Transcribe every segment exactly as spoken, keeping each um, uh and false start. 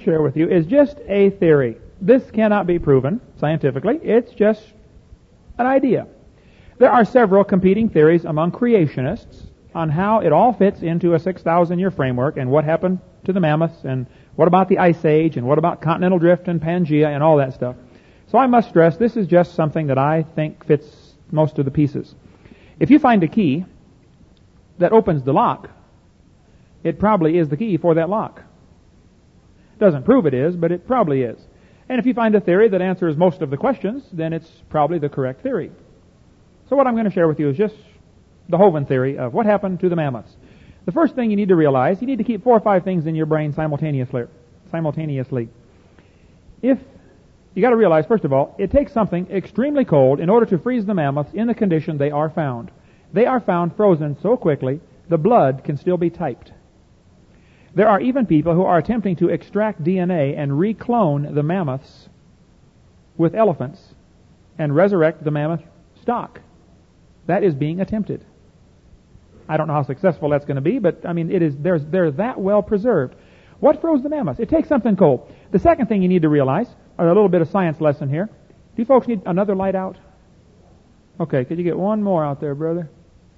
share with you is just a theory. This cannot be proven scientifically. It's just an idea. There are several competing theories among creationists on how it all fits into a six thousand year framework and what happened to the mammoths and what about the Ice Age and what about continental drift and Pangea and all that stuff. So I must stress this is just something that I think fits most of the pieces. If you find a key that opens the lock, it probably is the key for that lock. Doesn't prove it is, but it probably is. And if you find a theory that answers most of the questions, then it's probably the correct theory. So what I'm going to share with you is just the Hovind theory of what happened to the mammoths. The first thing you need to realize, you need to keep four or five things in your brain simultaneously. Simultaneously. If you got to realize, first of all, it takes something extremely cold in order to freeze the mammoths in the condition they are found. They are found frozen so quickly, the blood can still be typed. There are even people who are attempting to extract D N A and reclone the mammoths with elephants and resurrect the mammoth stock. That is being attempted. I don't know how successful that's going to be, but I mean, it is. There's, they're that well preserved. What froze the mammoths? It takes something cold. The second thing you need to realize, a little bit of science lesson here. Do you folks need another light out? Okay, could you get one more out there, brother?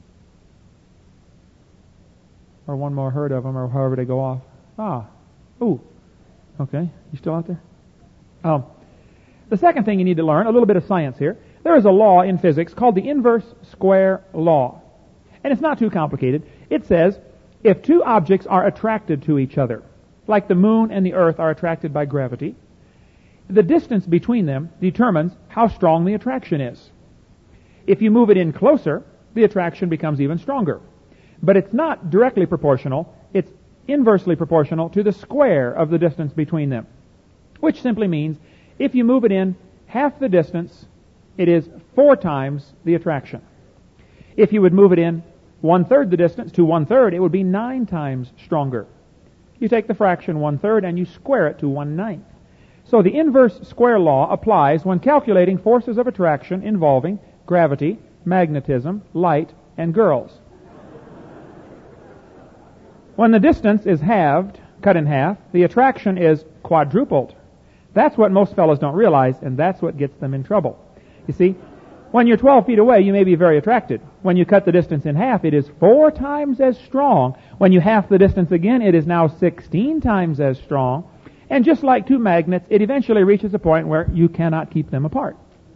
Or one more herd of them, or however they go off. Ah, ooh. Okay, you still out there? Um, the second thing you need to learn, a little bit of science here. There is a law in physics called the inverse square law. And it's not too complicated. It says, if two objects are attracted to each other, like the moon and the earth are attracted by gravity, the distance between them determines how strong the attraction is. If you move it in closer, the attraction becomes even stronger. But it's not directly proportional, it's inversely proportional to the square of the distance between them. Which simply means, if you move it in half the distance, it is four times the attraction. If you would move it in one-third the distance to one-third, it would be nine times stronger. You take the fraction one-third and you square it to one-ninth. So the inverse square law applies when calculating forces of attraction involving gravity, magnetism, light, and girls. When the distance is halved, cut in half, the attraction is quadrupled. That's what most fellows don't realize, and that's what gets them in trouble. You see, when you're twelve feet away, you may be very attracted. When you cut the distance in half, it is four times as strong. When you half the distance again, it is now sixteen times as strong. And just like two magnets, it eventually reaches a point where you cannot keep them apart.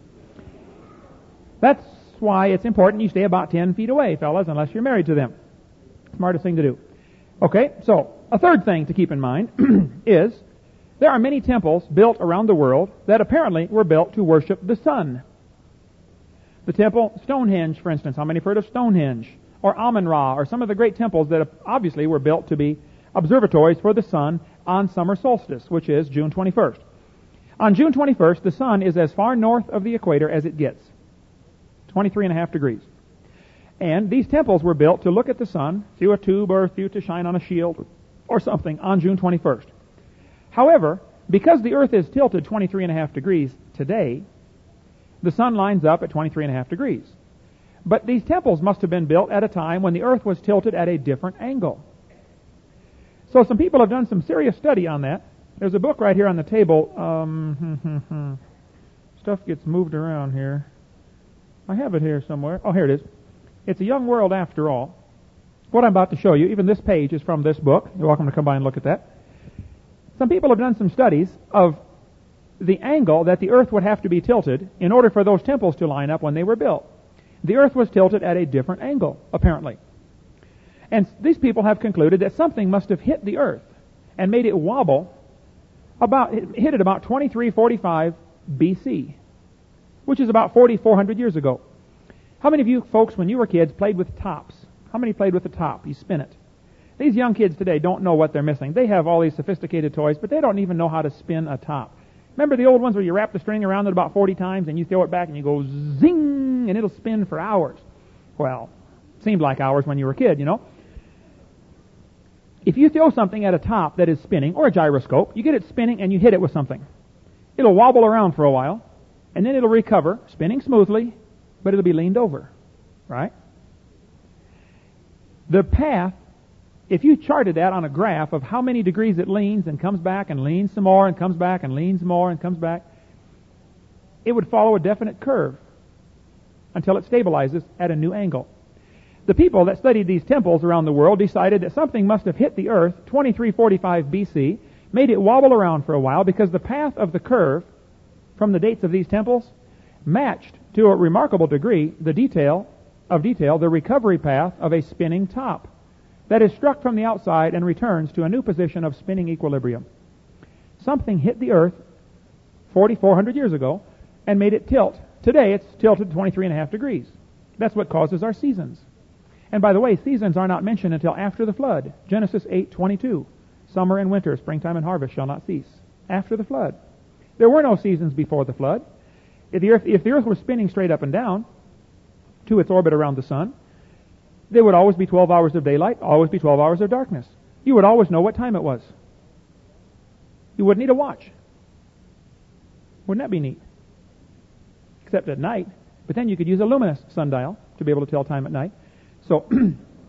That's why it's important you stay about ten feet away, fellas, unless you're married to them. Smartest thing to do. Okay, so a third thing to keep in mind is there are many temples built around the world that apparently were built to worship the sun. The temple, Stonehenge, for instance. How many have heard of Stonehenge? Or Amun-Ra, or some of the great temples that obviously were built to be observatories for the sun on summer solstice, which is June twenty-first. On June twenty-first, the sun is as far north of the equator as it gets. twenty-three and a half degrees. And these temples were built to look at the sun through a tube or through to shine on a shield or something on June twenty-first. However, because the earth is tilted twenty-three and a half degrees today, the sun lines up at twenty-three and a half degrees. But these temples must have been built at a time when the earth was tilted at a different angle. So some people have done some serious study on that. There's a book right here on the table. Um, stuff gets moved around here. I have it here somewhere. Oh, here it is. It's A Young World After All. What I'm about to show you, even this page is from this book. You're welcome to come by and look at that. Some people have done some studies of the angle that the earth would have to be tilted in order for those temples to line up when they were built. The earth was tilted at a different angle, apparently. And these people have concluded that something must have hit the earth and made it wobble about, it hit it about twenty-three forty-five B C, which is about forty-four hundred years ago. How many of you folks, when you were kids, played with tops? How many played with the top? You spin it. These young kids today don't know what they're missing. They have all these sophisticated toys, but they don't even know how to spin a top. Remember the old ones where you wrap the string around it about forty times and you throw it back and you go zing and it'll spin for hours? Well, seemed like hours when you were a kid, you know. If you throw something at a top that is spinning, or a gyroscope, you get it spinning and you hit it with something. It'll wobble around for a while, and then it'll recover, spinning smoothly, but it'll be leaned over, right? The path if you charted that on a graph of how many degrees it leans and comes back and leans some more and comes back and leans more and comes back, it would follow a definite curve until it stabilizes at a new angle. The people that studied these temples around the world decided that something must have hit the earth twenty-three forty-five B C, made it wobble around for a while, because the path of the curve from the dates of these temples matched to a remarkable degree the detail of detail the recovery path of a spinning top that is struck from the outside and returns to a new position of spinning equilibrium. Something hit the earth forty-four hundred years ago and made it tilt. Today it's tilted twenty-three and a half degrees. That's what causes our seasons. And by the way, seasons are not mentioned until after the flood. Genesis eight twenty-two. Summer and winter, springtime and harvest shall not cease. After the flood. There were no seasons before the flood. If the earth, if the earth were spinning straight up and down to its orbit around the sun, there would always be twelve hours of daylight, always be twelve hours of darkness. You would always know what time it was. You wouldn't need a watch. Wouldn't that be neat? Except at night. But then you could use a luminous sundial to be able to tell time at night. So, I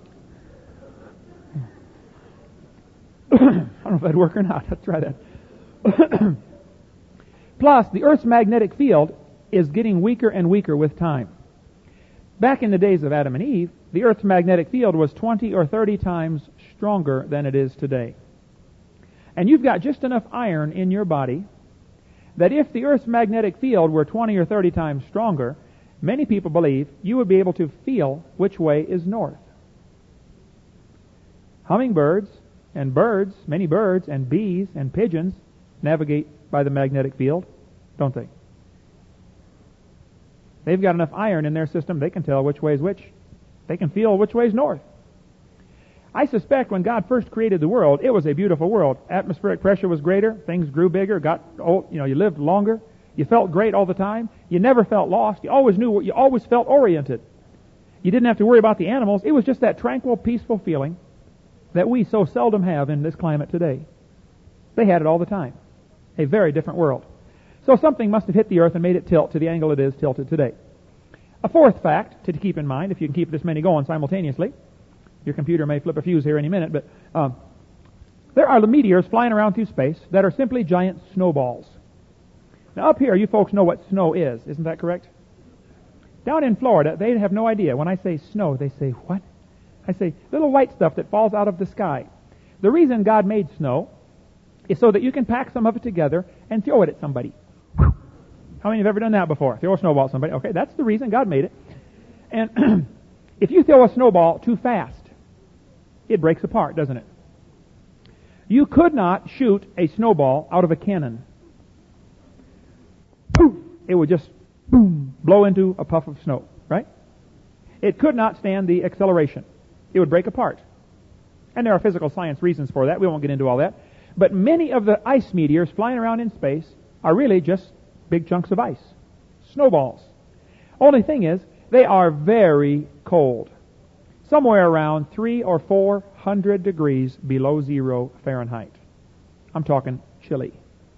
don't know if that'd work or not. Let's try that. Plus, the Earth's magnetic field is getting weaker and weaker with time. Back in the days of Adam and Eve, the Earth's magnetic field was twenty or thirty times stronger than it is today. And you've got just enough iron in your body that if the Earth's magnetic field were twenty or thirty times stronger, many people believe you would be able to feel which way is north. Hummingbirds and birds, many birds and bees and pigeons navigate by the magnetic field, don't they? They've got enough iron in their system, they can tell which way is which. They can feel which way is north. I suspect when God first created the world, it was a beautiful world. Atmospheric pressure was greater, things grew bigger, got old, you know, you lived longer. You felt great all the time. You never felt lost. You always knew what you always felt oriented. You didn't have to worry about the animals. It was just that tranquil, peaceful feeling that we so seldom have in this climate today. They had it all the time. A very different world. So something must have hit the earth and made it tilt to the angle it is tilted today. A fourth fact to keep in mind, if you can keep this many going simultaneously, your computer may flip a fuse here any minute, but um, there are meteors flying around through space that are simply giant snowballs. Now up here, you folks know what snow is, isn't that correct? Down in Florida, they have no idea. When I say snow, they say, what? I say, little white stuff that falls out of the sky. The reason God made snow is so that you can pack some of it together and throw it at somebody. Whew. How many have ever done that before? Throw a snowball at somebody. Okay, that's the reason God made it. And if you throw a snowball too fast, it breaks apart, doesn't it? You could not shoot a snowball out of a cannon. Poof! It would just boom, blow into a puff of snow, right? It could not stand the acceleration. It would break apart. And there are physical science reasons for that. We won't get into all that. But many of the ice meteors flying around in space are really just big chunks of ice. Snowballs. Only thing is, they are very cold. Somewhere around three or four hundred degrees below zero Fahrenheit. I'm talking chilly.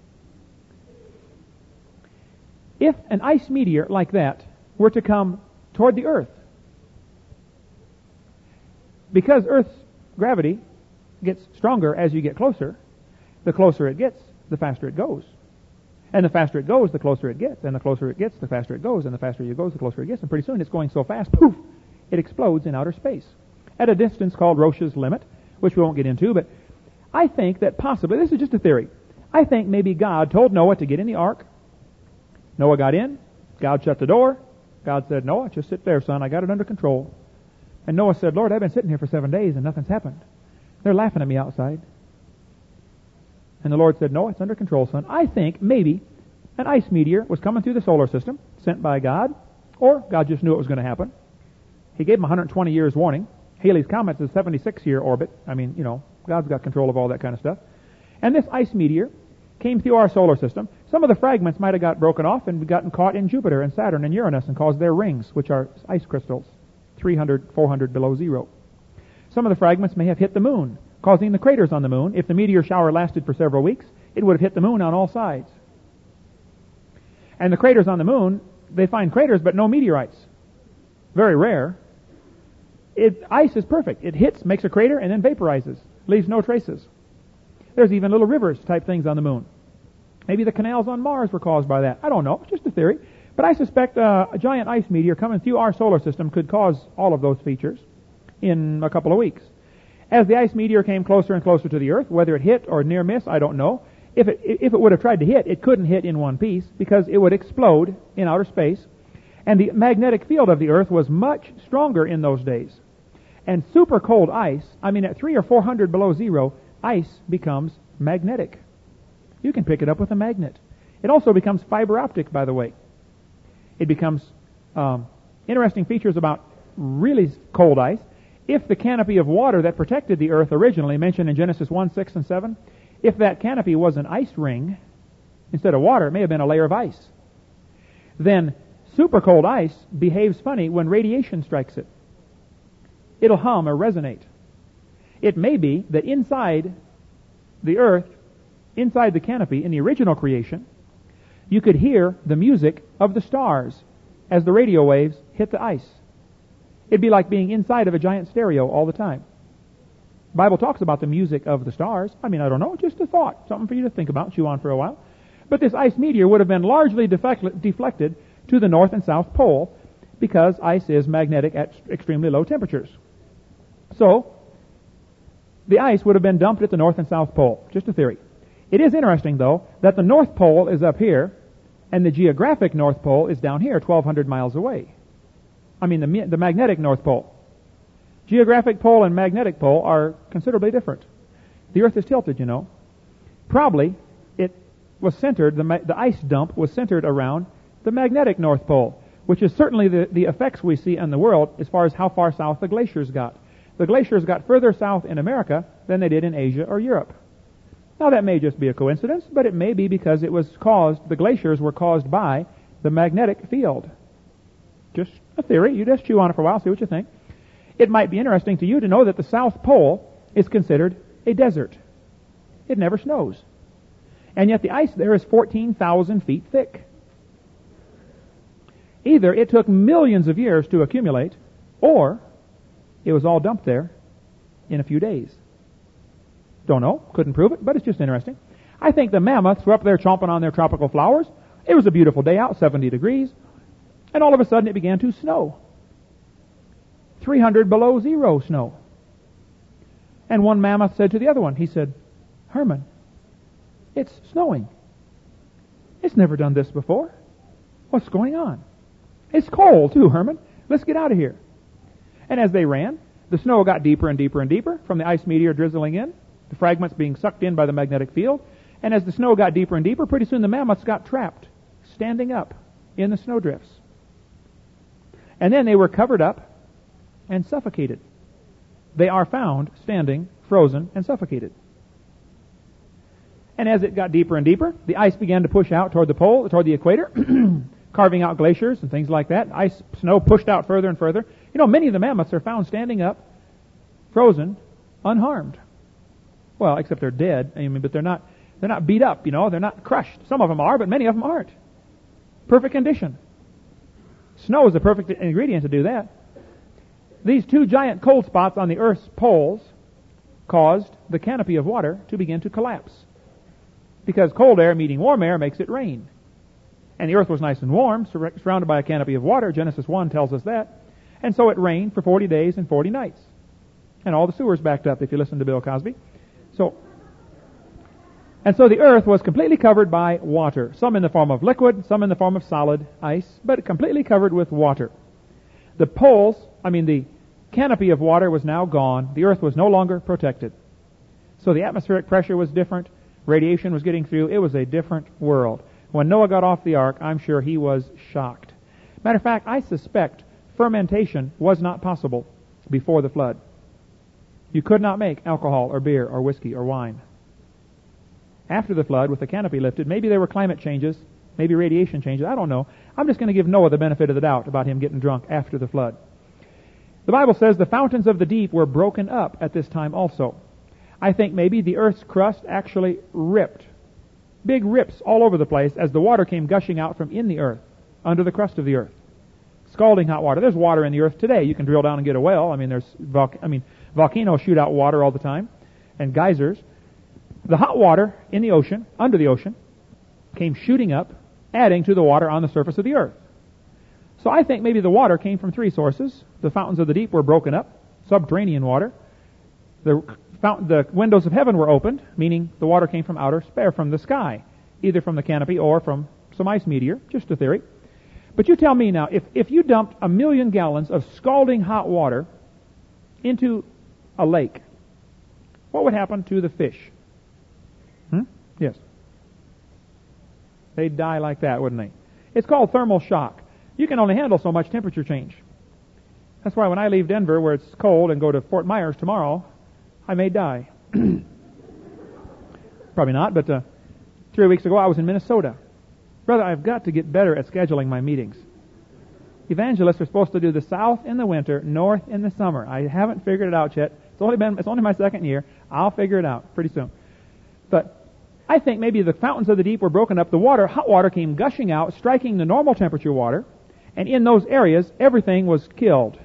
If an ice meteor like that were to come toward the Earth, because Earth's gravity gets stronger as you get closer, the closer it gets, the faster it goes. And the faster it goes, the closer it gets. And the closer it gets, the faster it goes. And the faster it goes, the closer it gets. And pretty soon it's going so fast, poof, it explodes in outer space at a distance called Roche's limit, which we won't get into. But I think that possibly, this is just a theory, I think maybe God told Noah to get in the ark. Noah got in. God shut the door. God said, Noah, just sit there, son. I got it under control. And Noah said, Lord, I've been sitting here for seven days and nothing's happened. They're laughing at me outside. And the Lord said, no, it's under control, son. I think maybe an ice meteor was coming through the solar system, sent by God, or God just knew it was going to happen. He gave him one hundred twenty years warning. Halley's Comet is a seventy-six year orbit. I mean, you know, God's got control of all that kind of stuff. And this ice meteor came through our solar system. Some of the fragments might have got broken off and gotten caught in Jupiter and Saturn and Uranus and caused their rings, which are ice crystals, three hundred, four hundred below zero. Some of the fragments may have hit the moon, causing the craters on the moon. If the meteor shower lasted for several weeks, it would have hit the moon on all sides. And the craters on the moon, they find craters but no meteorites. Very rare. it, ice is perfect. It hits, makes a crater, and then vaporizes, leaves no traces. There's even little rivers type things on the moon. Maybe the canals on Mars were caused by that. I don't know. It's just a theory. But I suspect uh, a giant ice meteor coming through our solar system could cause all of those features in a couple of weeks. As the ice meteor came closer and closer to the Earth, whether it hit or near miss, I don't know. If it, if it would have tried to hit, it couldn't hit in one piece because it would explode in outer space. And the magnetic field of the Earth was much stronger in those days. And super cold ice, I mean at three or four hundred below zero, ice becomes magnetic. You can pick it up with a magnet. It also becomes fiber optic, by the way. It becomes um, interesting features about really cold ice. If the canopy of water that protected the Earth originally, mentioned in Genesis one, six, and seven, if that canopy was an ice ring, instead of water, it may have been a layer of ice. Then super cold ice behaves funny when radiation strikes it. It'll hum or resonate. It may be that inside the Earth, inside the canopy, in the original creation, you could hear the music of the stars as the radio waves hit the ice. It'd be like being inside of a giant stereo all the time. The Bible talks about the music of the stars. I mean, I don't know, just a thought, something for you to think about, chew on for a while. But this ice meteor would have been largely deflect- deflected to the North and South Pole because ice is magnetic at extremely low temperatures. So, the ice would have been dumped at the North and South Pole. Just a theory. It is interesting, though, that the North Pole is up here, and the geographic North Pole is down here, twelve hundred miles away. I mean, the, the magnetic North Pole. Geographic pole and magnetic pole are considerably different. The Earth is tilted, you know. Probably, it was centered, the, ma- the ice dump was centered around the magnetic North Pole, which is certainly the, the effects we see in the world as far as how far south the glaciers got. The glaciers got further south in America than they did in Asia or Europe. Now that may just be a coincidence, but it may be because it was caused, the glaciers were caused by the magnetic field. Just a theory. You just chew on it for a while, see what you think. It might be interesting to you to know that the South Pole is considered a desert. It never snows. And yet the ice there is fourteen thousand feet thick. Either it took millions of years to accumulate, or it was all dumped there in a few days. Don't know. Couldn't prove it, but it's just interesting. I think the mammoths were up there chomping on their tropical flowers. It was a beautiful day out, seventy degrees. And all of a sudden it began to snow. three hundred below zero snow. And one mammoth said to the other one, he said, "Herman, it's snowing. It's never done this before. What's going on? It's cold too, Herman. Let's get out of here." And as they ran, the snow got deeper and deeper and deeper from the ice meteor drizzling in, the fragments being sucked in by the magnetic field. And as the snow got deeper and deeper, pretty soon the mammoths got trapped, standing up in the snowdrifts. And then they were covered up and suffocated. They are found standing, frozen, and suffocated. And as it got deeper and deeper, the ice began to push out toward the pole, toward the equator, carving out glaciers and things like that. Ice, snow pushed out further and further. You know, many of the mammoths are found standing up, frozen, unharmed. Well, except they're dead. I mean, but they're not, they're not beat up, you know. They're not crushed. Some of them are, but many of them aren't. Perfect condition. Snow is the perfect ingredient to do that. These two giant cold spots on the Earth's poles caused the canopy of water to begin to collapse. Because cold air meeting warm air makes it rain. And the Earth was nice and warm, sur- surrounded by a canopy of water. Genesis one tells us that. And so it rained for forty days and forty nights. And all the sewers backed up, if you listen to Bill Cosby. So, and so the Earth was completely covered by water. Some in the form of liquid, some in the form of solid ice, but completely covered with water. The poles, I mean the canopy of water was now gone. The Earth was no longer protected. So the atmospheric pressure was different. Radiation was getting through. It was a different world. When Noah got off the ark, I'm sure he was shocked. Matter of fact, I suspect fermentation was not possible before the flood. You could not make alcohol or beer or whiskey or wine. After the flood, with the canopy lifted, maybe there were climate changes, maybe radiation changes, I don't know. I'm just going to give Noah the benefit of the doubt about him getting drunk after the flood. The Bible says the fountains of the deep were broken up at this time also. I think maybe the Earth's crust actually ripped. Big rips all over the place as the water came gushing out from in the earth, under the crust of the earth. Scalding hot water. There's water in the earth today. You can drill down and get a well. I mean, there's volc- I mean, volcanoes shoot out water all the time, and geysers. The hot water in the ocean, under the ocean, came shooting up, adding to the water on the surface of the earth. So I think maybe the water came from three sources. The fountains of the deep were broken up, subterranean water. The fountain, the windows of heaven were opened, meaning the water came from outer space, from the sky, either from the canopy or from some ice meteor. Just a theory. But you tell me now, if, if you dumped a million gallons of scalding hot water into a lake, what would happen to the fish? Hmm? Yes. They'd die like that, wouldn't they? It's called thermal shock. You can only handle so much temperature change. That's why when I leave Denver, where it's cold, and go to Fort Myers tomorrow, I may die. Probably not, but uh, three weeks ago I was in Minnesota. Brother, I've got to get better at scheduling my meetings. Evangelists are supposed to do the south in the winter, north in the summer. I haven't figured it out yet. It's only been it's only my second year. I'll figure it out pretty soon. But I think maybe the fountains of the deep were broken up. The water, hot water, came gushing out, striking the normal temperature water, and in those areas everything was killed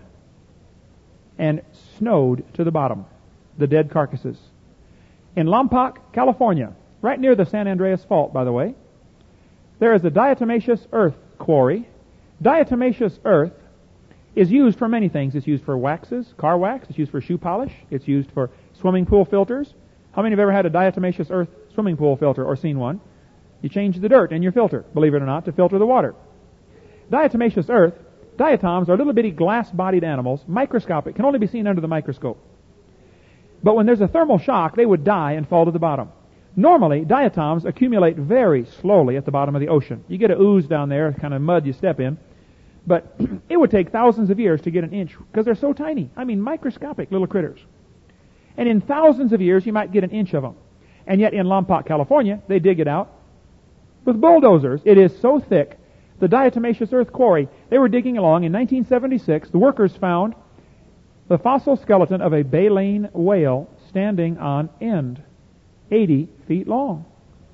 and snowed to the bottom, the dead carcasses. In Lompoc, California, right near the San Andreas Fault, by the way, there is a diatomaceous earth quarry. Diatomaceous earth is used for many things. It's used for waxes, car wax. It's used for shoe polish. It's used for swimming pool filters. How many have ever had a diatomaceous earth swimming pool filter or seen one? You change the dirt in your filter, believe it or not, to filter the water. Diatomaceous earth, diatoms are little bitty glass-bodied animals, microscopic, can only be seen under the microscope. But when there's a thermal shock, they would die and fall to the bottom. Normally, diatoms accumulate very slowly at the bottom of the ocean. You get a ooze down there, kind of mud you step in. But it would take thousands of years to get an inch, because they're so tiny. I mean, microscopic little critters. And in thousands of years, you might get an inch of them. And yet in Lompoc, California, they dig it out with bulldozers. It is so thick. The diatomaceous earth quarry, they were digging along. In nineteen seventy-six, the workers found the fossil skeleton of a baleen whale standing on end, eighty feet long.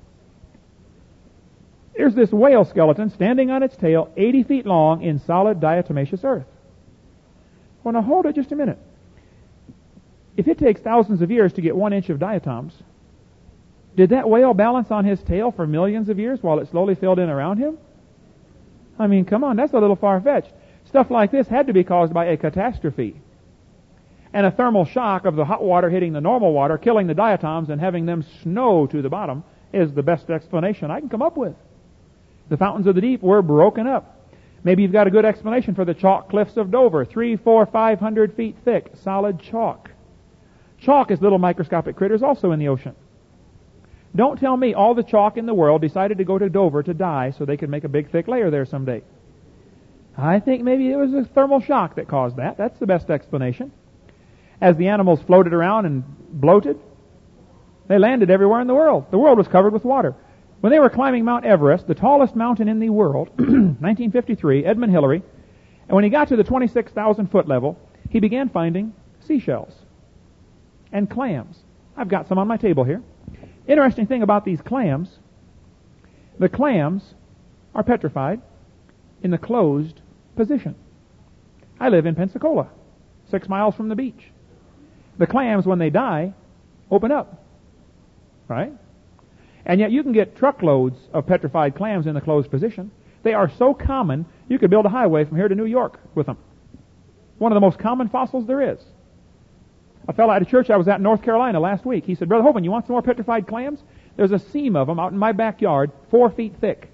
There's this whale skeleton standing on its tail, eighty feet long, in solid diatomaceous earth. Well, now hold it just a minute. If it takes thousands of years to get one inch of diatoms, did that whale balance on his tail for millions of years while it slowly filled in around him? I mean, come on, that's a little far-fetched. Stuff like this had to be caused by a catastrophe. And a thermal shock of the hot water hitting the normal water, killing the diatoms, and having them snow to the bottom is the best explanation I can come up with. The fountains of the deep were broken up. Maybe you've got a good explanation for the chalk cliffs of Dover, three, four, five hundred feet thick, solid chalk. Chalk is little microscopic critters also in the ocean. Don't tell me all the chalk in the world decided to go to Dover to die so they could make a big thick layer there someday. I think maybe it was a thermal shock that caused that. That's the best explanation. As the animals floated around and bloated, they landed everywhere in the world. The world was covered with water. When they were climbing Mount Everest, the tallest mountain in the world, nineteen fifty-three, Edmund Hillary, and when he got to the twenty-six thousand foot level, he began finding seashells and clams. I've got some on my table here. Interesting thing about these clams, the clams are petrified in the closed position. I live in Pensacola, six miles from the beach. The clams, when they die, open up, right? And yet you can get truckloads of petrified clams in the closed position. They are so common, you could build a highway from here to New York with them. One of the most common fossils there is. A fellow at a church I was at in North Carolina last week, he said, Brother Hovind, you want some more petrified clams? There's a seam of them out in my backyard, four feet thick.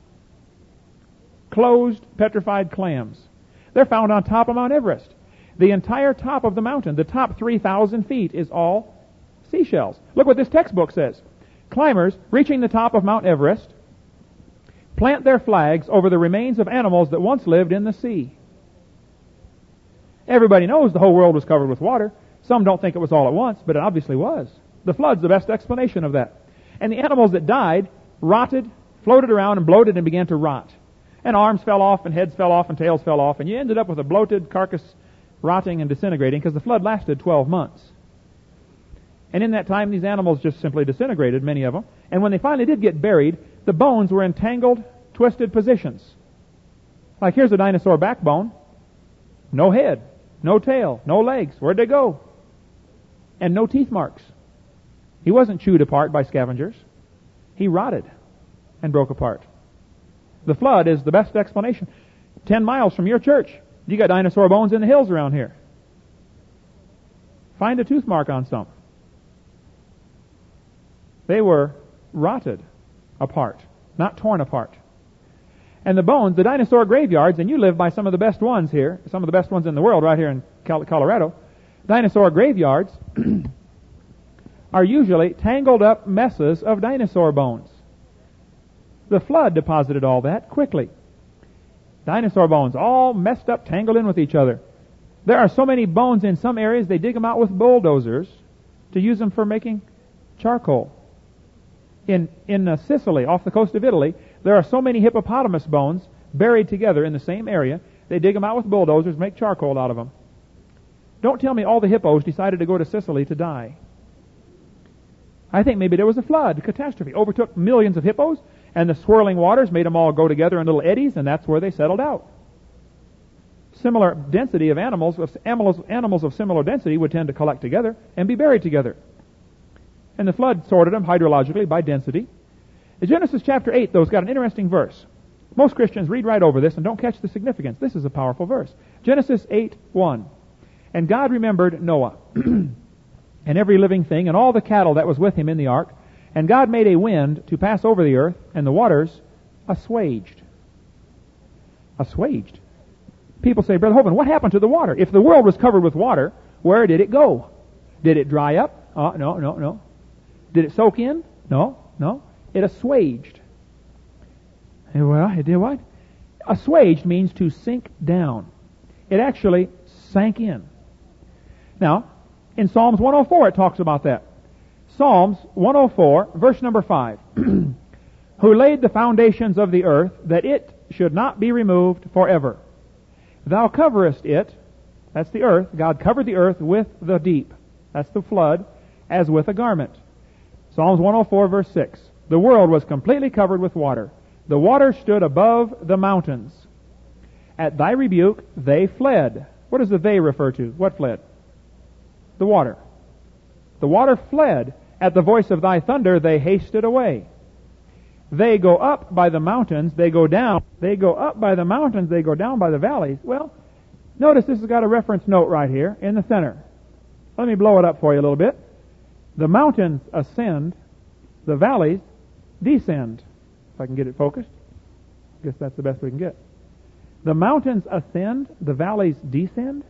Closed petrified clams. They're found on top of Mount Everest. The entire top of the mountain, the top three thousand feet, is all seashells. Look what this textbook says. Climbers reaching the top of Mount Everest plant their flags over the remains of animals that once lived in the sea. Everybody knows the whole world was covered with water. Some don't think it was all at once, but it obviously was. The flood's the best explanation of that. And the animals that died rotted, floated around, and bloated and began to rot. And arms fell off, and heads fell off, and tails fell off, and you ended up with a bloated carcass rotting and disintegrating because the flood lasted twelve months. And in that time, these animals just simply disintegrated, many of them. And when they finally did get buried, the bones were in tangled, twisted positions, Like here's a dinosaur backbone. No head, no tail, no legs. Where'd they go? And no teeth marks. He wasn't chewed apart by scavengers. He rotted and broke apart. The flood is the best explanation. Ten miles from your church, you got dinosaur bones in the hills around here. Find a tooth mark on some. They were rotted apart, not torn apart. And the bones, the dinosaur graveyards, and you live by some of the best ones here, some of the best ones in the world right here in Colorado, dinosaur graveyards are usually tangled up messes of dinosaur bones. The flood deposited all that quickly. Dinosaur bones, all messed up, tangled in with each other. There are so many bones in some areas, they dig them out with bulldozers to use them for making charcoal. In in uh, Sicily, off the coast of Italy, there are so many hippopotamus bones buried together in the same area, they dig them out with bulldozers, make charcoal out of them. Don't tell me all the hippos decided to go to Sicily to die. I think maybe there was a flood, a catastrophe, overtook millions of hippos, and the swirling waters made them all go together in little eddies, and that's where they settled out. Similar density of animals, of animals, animals of similar density would tend to collect together and be buried together. And the flood sorted them hydrologically by density. In Genesis chapter eight, though, has got an interesting verse. Most Christians read right over this and don't catch the significance. This is a powerful verse. Genesis eight one. And God remembered Noah and every living thing and all the cattle that was with him in the ark. And God made a wind to pass over the earth, and the waters assuaged. Assuaged. People say, Brother Hovind, what happened to the water? If the world was covered with water, where did it go? Did it dry up? Uh, no, no, no. Did it soak in? No, no. It assuaged. Well, it did what? Assuaged means to sink down. It actually sank in. Now, in Psalms one oh four it talks about that. Psalms one oh four, verse number five. Who laid the foundations of the earth, that it should not be removed forever. Thou coverest it, that's the earth, God covered the earth with the deep, that's the flood, as with a garment. Psalms one oh four, verse six. The world was completely covered with water. The water stood above the mountains. At thy rebuke they fled. What does the they refer to? What fled? The water. The water fled. At the voice of thy thunder they hasted away. They go up by the mountains, they go down. They go up by the mountains, they go down by the valleys. Well, notice this has got a reference note right here in the center. Let me blow it up for you a little bit. The mountains ascend, the valleys descend. If I can get it focused. I guess that's the best we can get. The mountains ascend, the valleys descend.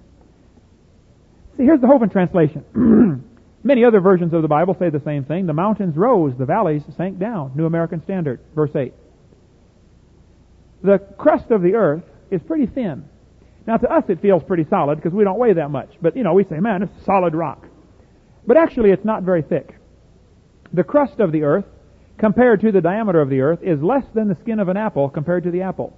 See, here's the Hovind translation. Many other versions of the Bible say the same thing. The mountains rose, the valleys sank down. New American Standard, verse eight. The crust of the earth is pretty thin. Now, to us it feels pretty solid because we don't weigh that much. But, you know, we say, man, it's solid rock. But actually it's not very thick. The crust of the earth, compared to the diameter of the earth, is less than the skin of an apple compared to the apple.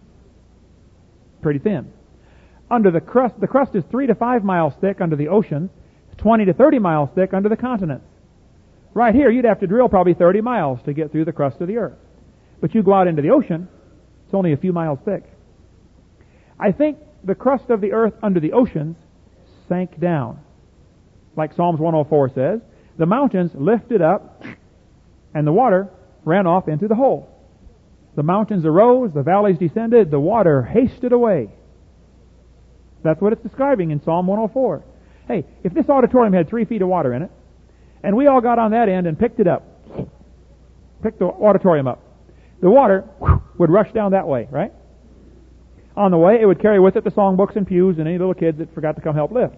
Pretty thin. Under the crust, the crust is three to five miles thick under the ocean, twenty to thirty miles thick under the continents. Right here, you'd have to drill probably thirty miles to get through the crust of the earth. But you go out into the ocean, it's only a few miles thick. I think the crust of the earth under the oceans sank down. Like Psalms one oh four says, the mountains lifted up and the water ran off into the hole. The mountains arose, the valleys descended, the water hasted away. That's what it's describing in Psalm one oh four. Hey, if this auditorium had three feet of water in it, and we all got on that end and picked it up, picked the auditorium up, the water would rush down that way, right? On the way, it would carry with it the songbooks and pews and any little kids that forgot to come help lift.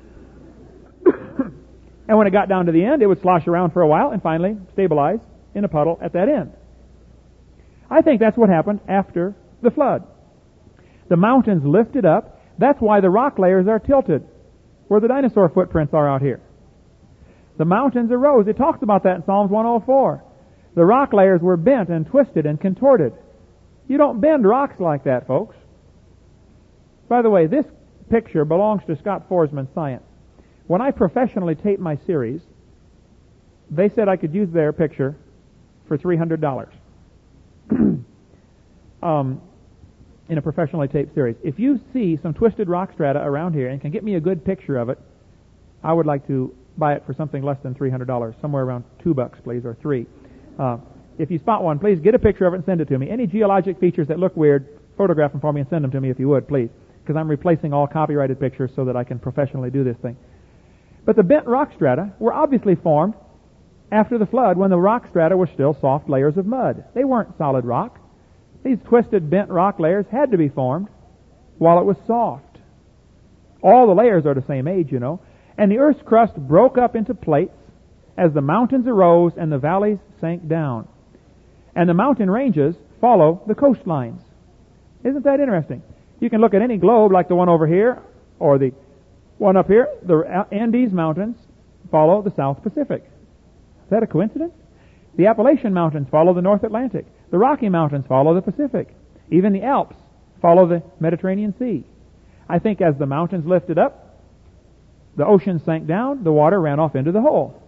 And when it got down to the end, it would slosh around for a while and finally stabilize in a puddle at that end. I think that's what happened after the flood. The mountains lifted up. That's why the rock layers are tilted, where the dinosaur footprints are out here. The mountains arose. It talks about that in Psalms one oh four. The rock layers were bent and twisted and contorted. You don't bend rocks like that, folks. By the way, this picture belongs to Scott Forsman Science. When I professionally taped my series, they said I could use their picture for three hundred dollars. um, in a professionally taped series. If you see some twisted rock strata around here and can get me a good picture of it, I would like to buy it for something less than three hundred dollars, somewhere around two bucks, please, or three. Uh, if you spot one, please get a picture of it and send it to me. Any geologic features that look weird, photograph them for me and send them to me if you would, please, because I'm replacing all copyrighted pictures so that I can professionally do this thing. But the bent rock strata were obviously formed after the flood when the rock strata were still soft layers of mud. They weren't solid rock. These twisted bent rock layers had to be formed while it was soft. All the layers are the same age, you know. And the earth's crust broke up into plates as the mountains arose and the valleys sank down. And the mountain ranges follow the coastlines. Isn't that interesting? You can look at any globe like the one over here or the one up here. The Andes Mountains follow the South Pacific. Is that a coincidence? The Appalachian Mountains follow the North Atlantic. The Rocky Mountains follow the Pacific. Even the Alps follow the Mediterranean Sea. I think as the mountains lifted up, the ocean sank down, the water ran off into the hole.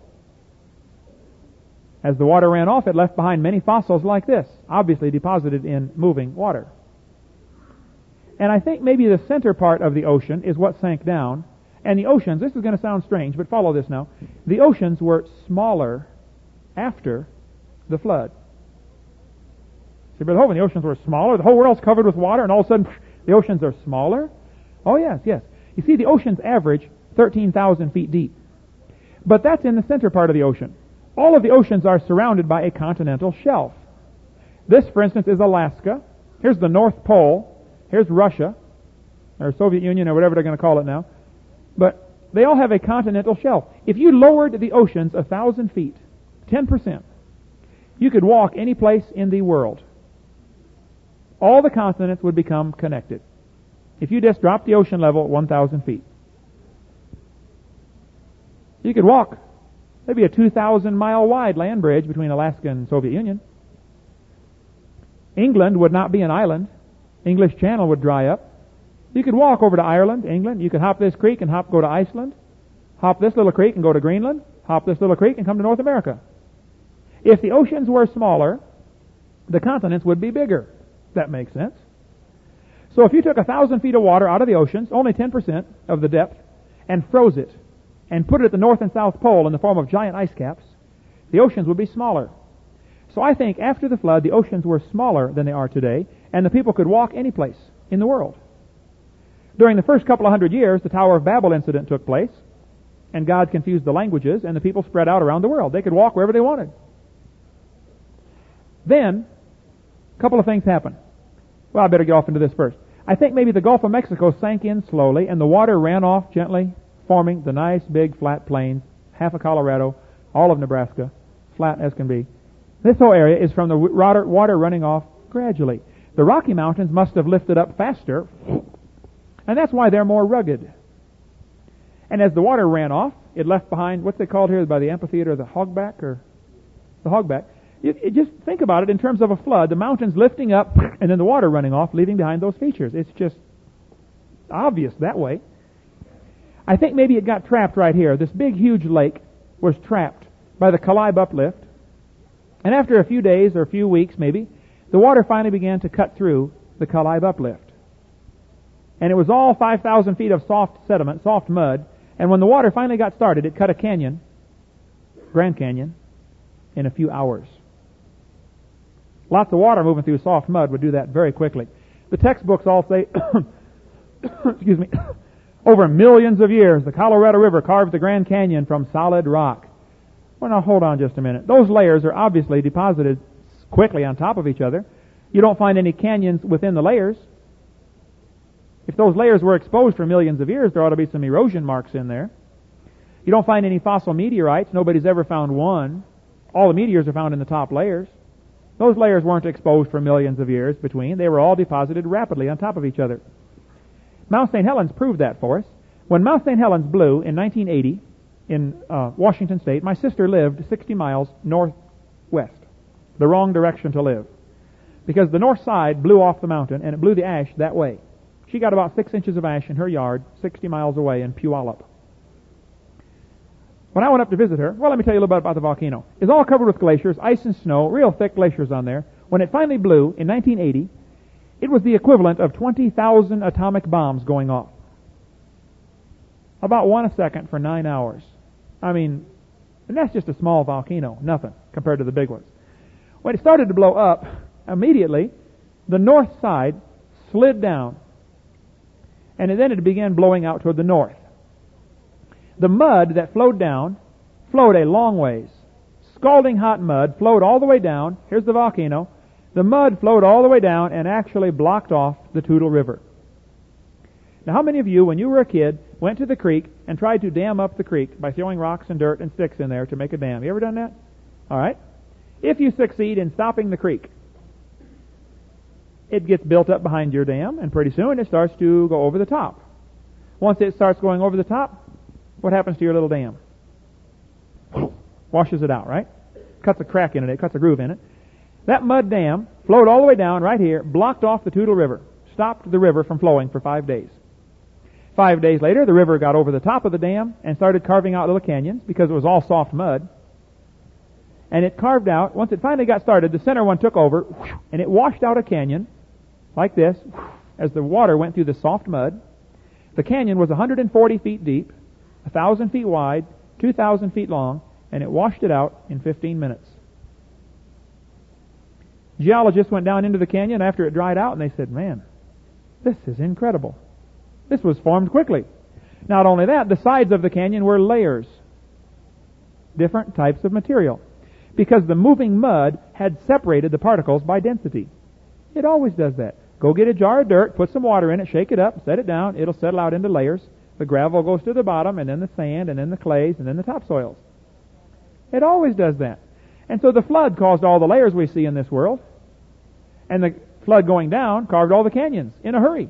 As the water ran off, it left behind many fossils like this, obviously deposited in moving water. And I think maybe the center part of the ocean is what sank down. And the oceans, this is going to sound strange, but follow this now. The oceans were smaller after the flood. See, Brother Hovind, the oceans were smaller. The whole world's covered with water, and all of a sudden, the oceans are smaller? Oh, yes, yes. You see, the oceans average thirteen thousand feet deep. But that's in the center part of the ocean. All of the oceans are surrounded by a continental shelf. This, for instance, is Alaska. Here's the North Pole. Here's Russia, or Soviet Union, or whatever they're going to call it now. But they all have a continental shelf. If you lowered the oceans a thousand feet, ten percent, you could walk any place in the world. All the continents would become connected. If you just dropped the ocean level at one thousand feet. You could walk. There'd be a two thousand mile wide land bridge between Alaska and Soviet Union. England would not be an island. English Channel would dry up. You could walk over to Ireland, England. You could hop this creek and hop go to Iceland. Hop this little creek and go to Greenland. Hop this little creek and come to North America. If the oceans were smaller, the continents would be bigger. That makes sense. So if you took a thousand feet of water out of the oceans, only ten percent of the depth, and froze it, and put it at the North and South Pole in the form of giant ice caps, the oceans would be smaller. So I think after the flood, the oceans were smaller than they are today, and the people could walk any place in the world. During the first couple of hundred years, the Tower of Babel incident took place, and God confused the languages, and the people spread out around the world. They could walk wherever they wanted. Then, a couple of things happened. Well, I better get off into this first. I think maybe the Gulf of Mexico sank in slowly, and the water ran off gently, forming the nice big flat plains, half of Colorado, all of Nebraska, flat as can be. This whole area is from the water, water running off gradually. The Rocky Mountains must have lifted up faster, and that's why they're more rugged. And as the water ran off, it left behind, what's it called here by the amphitheater, the hogback, or the hogback. You, you just think about it in terms of a flood, the mountains lifting up, and then the water running off, leaving behind those features. It's just obvious that way. I think maybe it got trapped right here. This big, huge lake was trapped by the Kalaib uplift. And after a few days or a few weeks, maybe, the water finally began to cut through the Kalaib uplift. And it was all five thousand feet of soft sediment, soft mud. And when the water finally got started, it cut a canyon, Grand Canyon, in a few hours. Lots of water moving through soft mud would do that very quickly. The textbooks all say, excuse me, over millions of years, the Colorado River carved the Grand Canyon from solid rock. Well, now hold on just a minute. Those layers are obviously deposited quickly on top of each other. You don't find any canyons within the layers. If those layers were exposed for millions of years, there ought to be some erosion marks in there. You don't find any fossil meteorites. Nobody's ever found one. All the meteors are found in the top layers. Those layers weren't exposed for millions of years between. They were all deposited rapidly on top of each other. Mount Saint Helens proved that for us. When Mount Saint Helens blew in nineteen eighty in uh, Washington State, my sister lived sixty miles northwest, the wrong direction to live, because the north side blew off the mountain and it blew the ash that way. She got about six inches of ash in her yard, sixty miles away in Puyallup. When I went up to visit her, well, let me tell you a little bit about the volcano. It's all covered with glaciers, ice and snow, real thick glaciers on there. When it finally blew in nineteen eighty, It was the equivalent of twenty thousand atomic bombs going off. About one a second for nine hours. I mean, and that's just a small volcano, nothing compared to the big ones. When it started to blow up, immediately the north side slid down, and then it began blowing out toward the north. The mud that flowed down flowed a long ways. Scalding hot mud flowed all the way down. Here's the volcano. The mud flowed all the way down and actually blocked off the Toutle River. Now, how many of you, when you were a kid, went to the creek and tried to dam up the creek by throwing rocks and dirt and sticks in there to make a dam? You ever done that? All right. If you succeed in stopping the creek, it gets built up behind your dam, and pretty soon it starts to go over the top. Once it starts going over the top, what happens to your little dam? Washes it out, right? Cuts a crack in it, it cuts a groove in it. That mud dam flowed all the way down right here, blocked off the Toutle River, stopped the river from flowing for five days. Five days later, the river got over the top of the dam and started carving out little canyons because it was all soft mud. And it carved out, once it finally got started, the center one took over, and it washed out a canyon like this as the water went through the soft mud. The canyon was one hundred forty feet deep, one thousand feet wide, two thousand feet long, and it washed it out in fifteen minutes. Geologists went down into the canyon after it dried out, and they said, man, this is incredible. This was formed quickly. Not only that, the sides of the canyon were layers, different types of material, because the moving mud had separated the particles by density. It always does that. Go get a jar of dirt, put some water in it, shake it up, set it down, it'll settle out into layers. The gravel goes to the bottom, and then the sand, and then the clays, and then the topsoils. It always does that. And so the flood caused all the layers we see in this world, and the flood going down carved all the canyons in a hurry.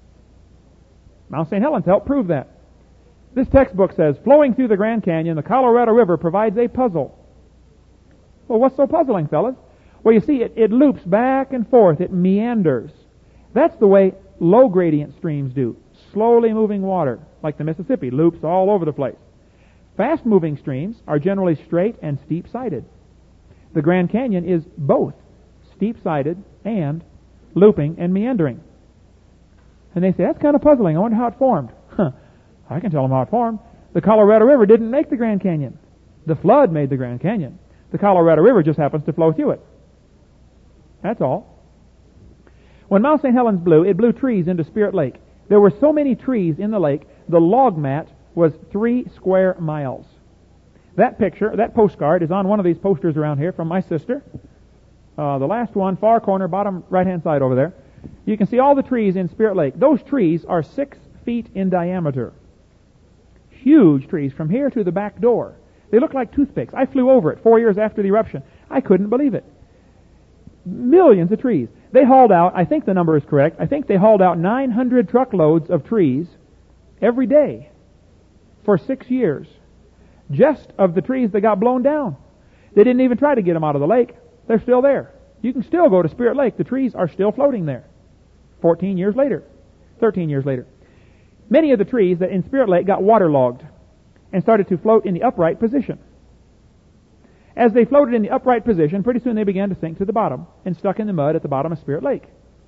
Mount Saint Helens helped prove that. This textbook says, flowing through the Grand Canyon, the Colorado River provides a puzzle. Well, what's so puzzling, fellas? Well, you see, it, it loops back and forth. It meanders. That's the way low gradient streams do. Slowly moving water, like the Mississippi, loops all over the place. Fast moving streams are generally straight and steep-sided. The Grand Canyon is both steep-sided and looping and meandering. And they say, that's kind of puzzling. I wonder how it formed. Huh. I can tell them how it formed. The Colorado River didn't make the Grand Canyon. The flood made the Grand Canyon. The Colorado River just happens to flow through it. That's all. When Mount Saint Helens blew, it blew trees into Spirit Lake. There were so many trees in the lake, the log mat was three square miles. That picture, that postcard, is on one of these posters around here from my sister. Uh, the last one, far corner, bottom right-hand side over there. You can see all the trees in Spirit Lake. Those trees are six feet in diameter. Huge trees from here to the back door. They look like toothpicks. I flew over it four years after the eruption. I couldn't believe it. Millions of trees. They hauled out, I think the number is correct, I think they hauled out nine hundred truckloads of trees every day for six years. Just of the trees that got blown down. They didn't even try to get them out of the lake. They're still there. You can still go to Spirit Lake. The trees are still floating there. fourteen years later. thirteen years later. Many of the trees that in Spirit Lake got waterlogged and started to float in the upright position. As they floated in the upright position, pretty soon they began to sink to the bottom and stuck in the mud at the bottom of Spirit Lake.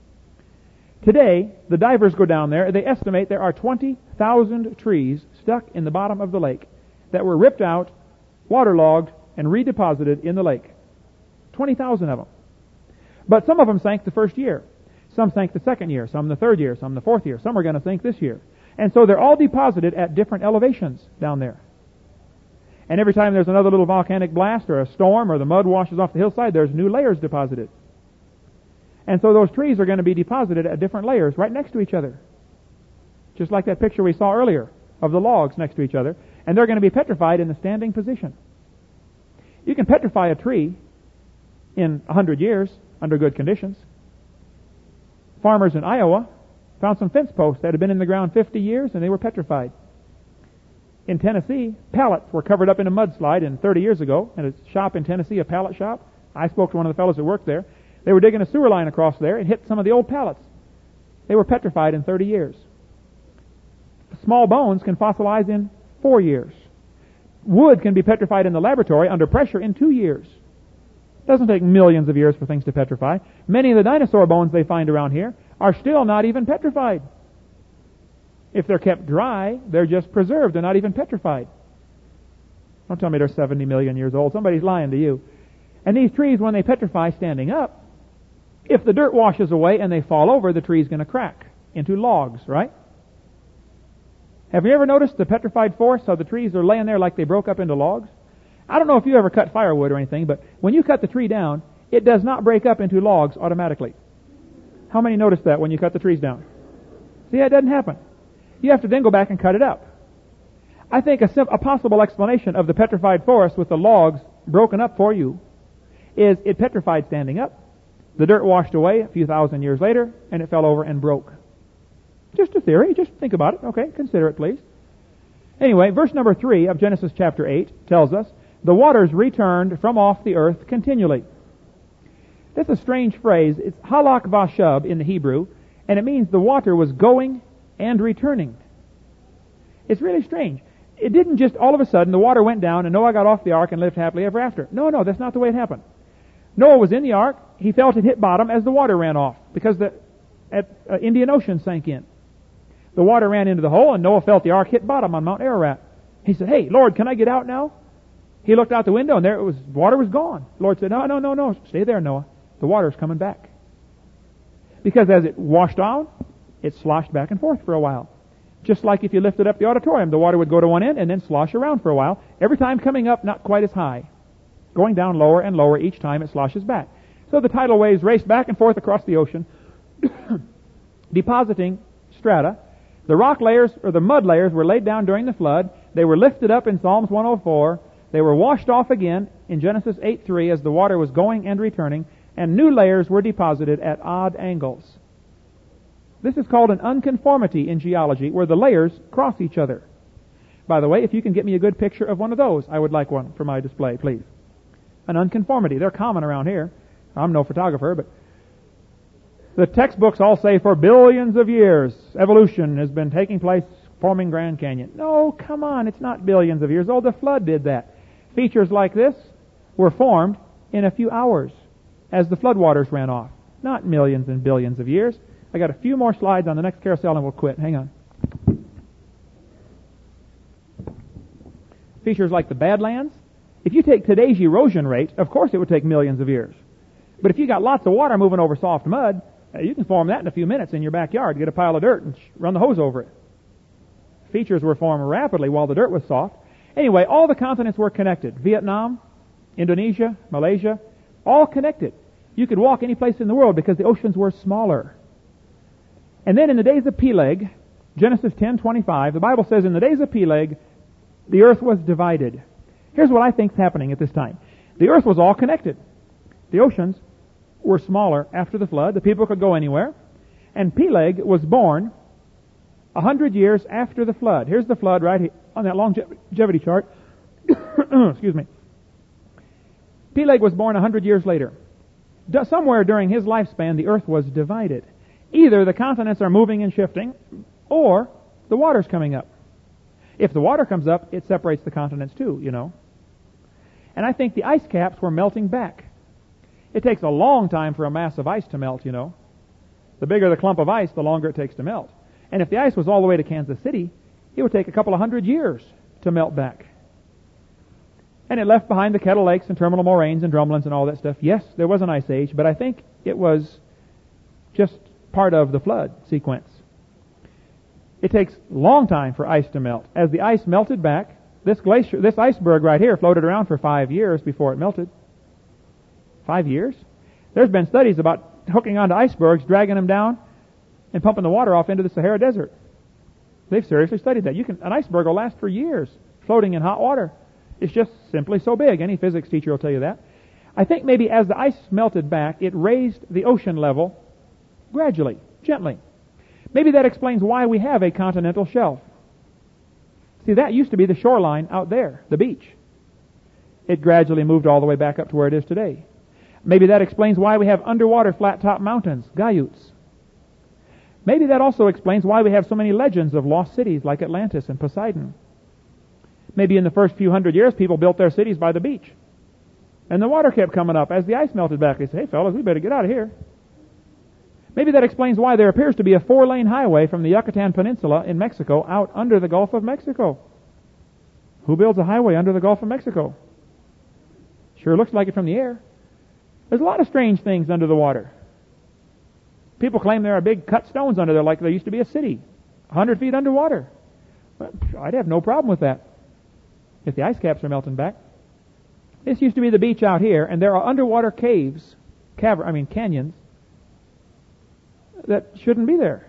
Today, the divers go down there. They estimate there are twenty thousand trees stuck in the bottom of the lake that were ripped out, waterlogged, and redeposited in the lake. twenty thousand of them. But some of them sank the first year. Some sank the second year, some the third year, some the fourth year. Some are going to sink this year. And so they're all deposited at different elevations down there. And every time there's another little volcanic blast or a storm or the mud washes off the hillside, there's new layers deposited. And so those trees are going to be deposited at different layers right next to each other. Just like that picture we saw earlier of the logs next to each other. And they're going to be petrified in the standing position. You can petrify a tree in a hundred years under good conditions. Farmers in Iowa found some fence posts that had been in the ground fifty years and they were petrified. In Tennessee, pallets were covered up in a mudslide in thirty years ago at a shop in Tennessee, a pallet shop. I spoke to one of the fellows that worked there. They were digging a sewer line across there and hit some of the old pallets. They were petrified in thirty years. Small bones can fossilize in four years. Wood can be petrified in the laboratory under pressure in two years. It doesn't take millions of years for things to petrify. Many of the dinosaur bones they find around here are still not even petrified. If they're kept dry, they're just preserved. They're not even petrified. Don't tell me they're seventy million years old. Somebody's lying to you. And these trees, when they petrify standing up, if the dirt washes away and they fall over, the tree's going to crack into logs, right? Have you ever noticed the petrified forest, how the trees are laying there like they broke up into logs? I don't know if you ever cut firewood or anything, but when you cut the tree down, it does not break up into logs automatically. How many noticed that when you cut the trees down? See, that doesn't happen. You have to then go back and cut it up. I think a, sim- a possible explanation of the petrified forest with the logs broken up for you is it petrified standing up. The dirt washed away a few thousand years later, and it fell over and broke. Just a theory. Just think about it. Okay, consider it, please. Anyway, verse number three of Genesis chapter eight tells us, the waters returned from off the earth continually. That's a strange phrase. It's halak vashab in the Hebrew, and it means the water was going and returning. It's really strange. It didn't just all of a sudden the water went down and Noah got off the ark and lived happily ever after. No, no, that's not the way it happened. Noah was in the ark. He felt it hit bottom as the water ran off because the at, uh, Indian Ocean sank in. The water ran into the hole and Noah felt the ark hit bottom on Mount Ararat. He said, "Hey, Lord, can I get out now?" He looked out the window and there it was, water was gone. The Lord said, "No, no, no, no, stay there, Noah. The water's coming back." Because as it washed down, it sloshed back and forth for a while. Just like if you lifted up the auditorium, the water would go to one end and then slosh around for a while. Every time coming up, not quite as high. Going down lower and lower each time it sloshes back. So the tidal waves race back and forth across the ocean, depositing strata. The rock layers, or the mud layers, were laid down during the flood. They were lifted up in Psalms one oh four. They were washed off again in Genesis eight three as the water was going and returning, and new layers were deposited at odd angles. This is called an unconformity in geology, where the layers cross each other. By the way, if you can get me a good picture of one of those, I would like one for my display, please. An unconformity. They're common around here. I'm no photographer, but the textbooks all say for billions of years, evolution has been taking place forming Grand Canyon. No, come on, it's not billions of years old. The flood did that. Features like this were formed in a few hours as the floodwaters ran off. Not millions and billions of years. I got a few more slides on the next carousel and we'll quit. Hang on. Features like the Badlands. If you take today's erosion rate, of course it would take millions of years. But if you got lots of water moving over soft mud, you can form that in a few minutes in your backyard. Get a pile of dirt and run the hose over it. Features were formed rapidly while the dirt was soft. Anyway, all the continents were connected. Vietnam, Indonesia, Malaysia, all connected. You could walk any place in the world because the oceans were smaller. And then in the days of Peleg, Genesis ten twenty-five, the Bible says in the days of Peleg, the earth was divided. Here's what I think is happening at this time. The earth was all connected. The oceans were smaller after the flood. The people could go anywhere. And Peleg was born a hundred years after the flood. Here's the flood right here on that longevity chart. Excuse me. Peleg was born a hundred years later. Somewhere during his lifespan, the earth was divided. Either the continents are moving and shifting, or the water's coming up. If the water comes up, it separates the continents too, you know. And I think the ice caps were melting back. It takes a long time for a mass of ice to melt, you know. The bigger the clump of ice, the longer it takes to melt. And if the ice was all the way to Kansas City, it would take a couple of hundred years to melt back. And it left behind the Kettle Lakes and terminal moraines and drumlins and all that stuff. Yes, there was an ice age, but I think it was just part of the flood sequence. It takes a long time for ice to melt. As the ice melted back, this glacier, this iceberg right here floated around for five years before it melted. Five years? There's been studies about hooking onto icebergs, dragging them down, and pumping the water off into the Sahara Desert. They've seriously studied that. You can, an iceberg will last for years floating in hot water. It's just simply so big. Any physics teacher will tell you that. I think maybe as the ice melted back, it raised the ocean level gradually, gently. Maybe that explains why we have a continental shelf. See, that used to be the shoreline out there, the beach. It gradually moved all the way back up to where it is today. Maybe that explains why we have underwater flat-top mountains, Gaiutes. Maybe that also explains why we have so many legends of lost cities like Atlantis and Poseidon. Maybe in the first few hundred years, people built their cities by the beach. And the water kept coming up. As the ice melted back, they said, "Hey, fellas, we better get out of here." Maybe that explains why there appears to be a four-lane highway from the Yucatan Peninsula in Mexico out under the Gulf of Mexico. Who builds a highway under the Gulf of Mexico? Sure looks like it from the air. There's a lot of strange things under the water. People claim there are big cut stones under there like there used to be a city, one hundred feet underwater. But I'd have no problem with that if the ice caps are melting back. This used to be the beach out here, and there are underwater caves, cavern, I mean canyons, that shouldn't be there.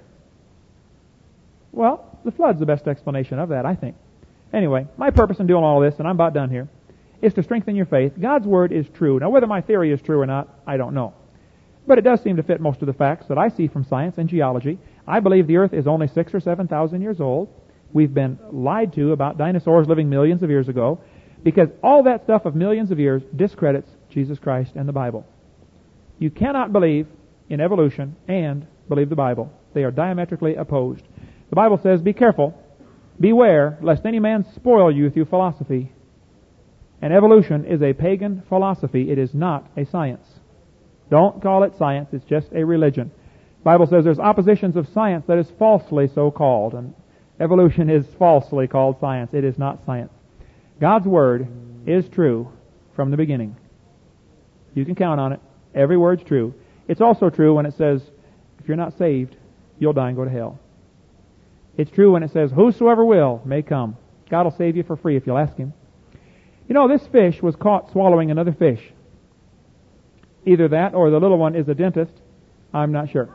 Well, the flood's the best explanation of that, I think. Anyway, my purpose in doing all this, and I'm about done here, is to strengthen your faith. God's Word is true. Now, whether my theory is true or not, I don't know. But it does seem to fit most of the facts that I see from science and geology. I believe the earth is only six or seven thousand years old. We've been lied to about dinosaurs living millions of years ago, because all that stuff of millions of years discredits Jesus Christ and the Bible. You cannot believe in evolution and believe the Bible. They are diametrically opposed. The Bible says, be careful, beware, lest any man spoil you through philosophy. And evolution is a pagan philosophy. It is not a science. Don't call it science. It's just a religion. The Bible says there's oppositions of science that is falsely so called. And evolution is falsely called science. It is not science. God's Word is true from the beginning. You can count on it. Every word's true. It's also true when it says, if you're not saved, you'll die and go to hell. It's true when it says, whosoever will may come. God will save you for free if you'll ask Him. You know, this fish was caught swallowing another fish. Either that or the little one is a dentist. I'm not sure.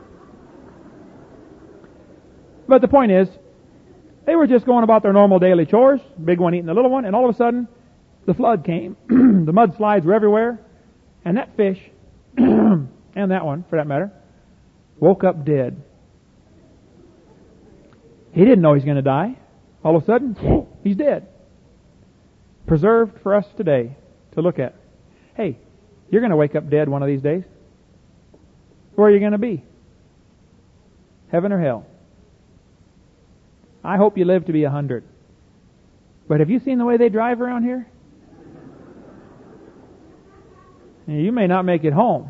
But the point is, they were just going about their normal daily chores, big one eating the little one, and all of a sudden, the flood came. The mudslides were everywhere, and that fish, and that one, for that matter, woke up dead. He didn't know he's going to die. All of a sudden, he's dead. Preserved for us today to look at. Hey, you're going to wake up dead one of these days. Where are you going to be? Heaven or hell? I hope you live to be a hundred. But have you seen the way they drive around here? You may not make it home.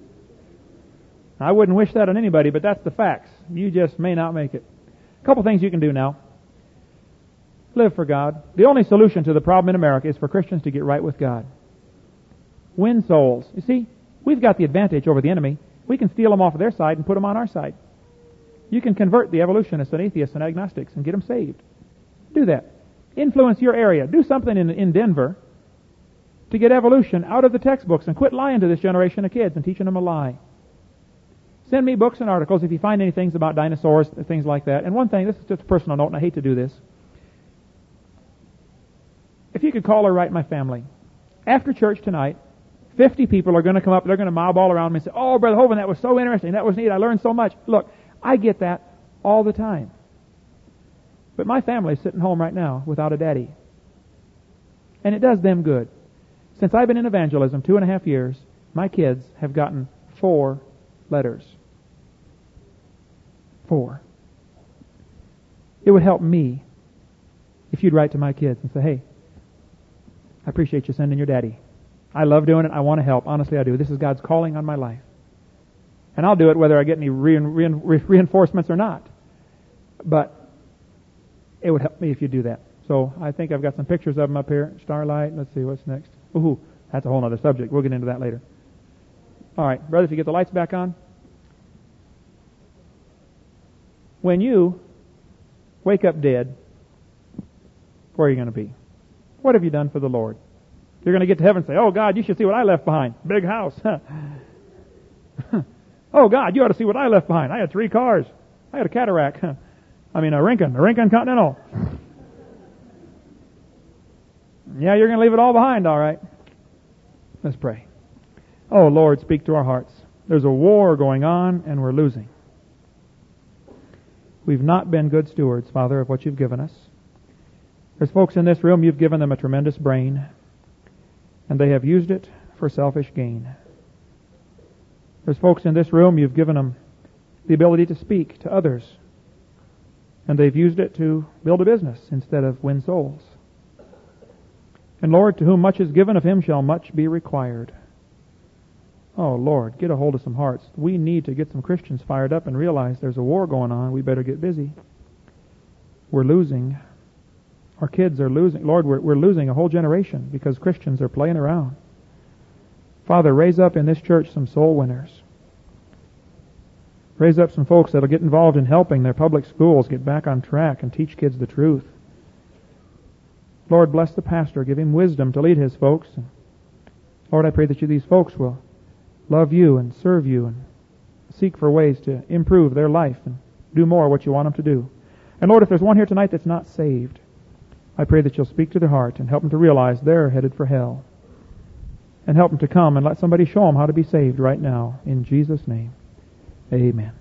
I wouldn't wish that on anybody, but that's the facts. You just may not make it. A couple things you can do now. Live for God. The only solution to the problem in America is for Christians to get right with God. Win souls. You see, we've got the advantage over the enemy. We can steal them off of their side and put them on our side. You can convert the evolutionists and atheists and agnostics and get them saved. Do that. Influence your area. Do something in, in Denver to get evolution out of the textbooks and quit lying to this generation of kids and teaching them a lie. Send me books and articles if you find any things about dinosaurs, things like that. And one thing, this is just a personal note, and I hate to do this. If you could call or write my family. After church tonight, fifty people are going to come up, they're going to mob all around me and say, oh, Brother Hovind, that was so interesting, that was neat, I learned so much. Look, I get that all the time. But my family's sitting home right now without a daddy. And it does them good. Since I've been in evangelism two and a half years, my kids have gotten four letters. Four. It would help me if you'd write to my kids and say, hey, I appreciate you sending your daddy. I love doing it. I want to help. Honestly, I do. This is God's calling on my life. And I'll do it whether I get any rein, rein, reinforcements or not. But it would help me if you do that. So I think I've got some pictures of them up here. Starlight. Let's see, what's next? Ooh, that's a whole other subject. We'll get into that later. All right, brother, if you get the lights back on. When you wake up dead, where are you going to be? What have you done for the Lord? You're going to get to heaven and say, oh, God, you should see what I left behind. Big house. Oh, God, you ought to see what I left behind. I had three cars. I had a Cadillac. I mean, a Rincon, a Rincon Continental. Yeah, you're going to leave it all behind, all right. Let's pray. Oh, Lord, speak to our hearts. There's a war going on, and we're losing. We've not been good stewards, Father, of what you've given us. There's folks in this room, you've given them a tremendous brain, and they have used it for selfish gain. There's folks in this room, you've given them the ability to speak to others, and they've used it to build a business instead of win souls. And Lord, to whom much is given, of him shall much be required. Oh, Lord, get a hold of some hearts. We need to get some Christians fired up and realize there's a war going on. We better get busy. We're losing. Our kids are losing. Lord, we're, we're losing a whole generation because Christians are playing around. Father, raise up in this church some soul winners. Raise up some folks that'll get involved in helping their public schools get back on track and teach kids the truth. Lord, bless the pastor. Give him wisdom to lead his folks. And Lord, I pray that you, these folks will love you and serve you and seek for ways to improve their life and do more what you want them to do. And Lord, if there's one here tonight that's not saved, I pray that you'll speak to their heart and help them to realize they're headed for hell. And help them to come and let somebody show them how to be saved right now. In Jesus' name, amen.